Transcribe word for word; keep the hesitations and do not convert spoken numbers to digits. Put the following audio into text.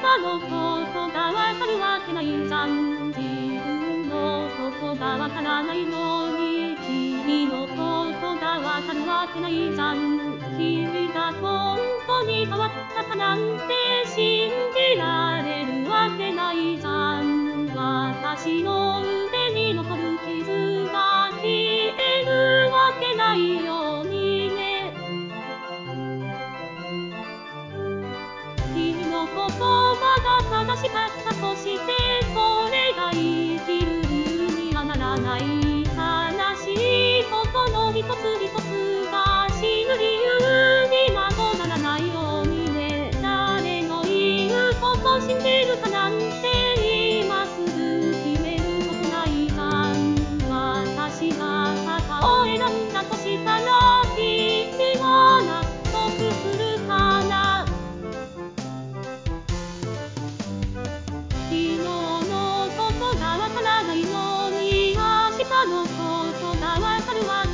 日のことがわかるわけないじゃん。自分のことがわからないのに君のことがわかるわけないじゃん。君が本当に変わったかなんて信じられるわけないじゃん。私の腕に残る傷が消えるわけないようにね。君の言葉が正しかったとしてそれが生きる理由にはならない。悲しいことの一つ一つが死ぬ理由になどならないようにね。誰の言うこと信じるかなんて今すぐ決めることないじゃん。私が肩を選んだとしたら君は納得するかな。昨日のことがわからないのに明日のことがわかるわ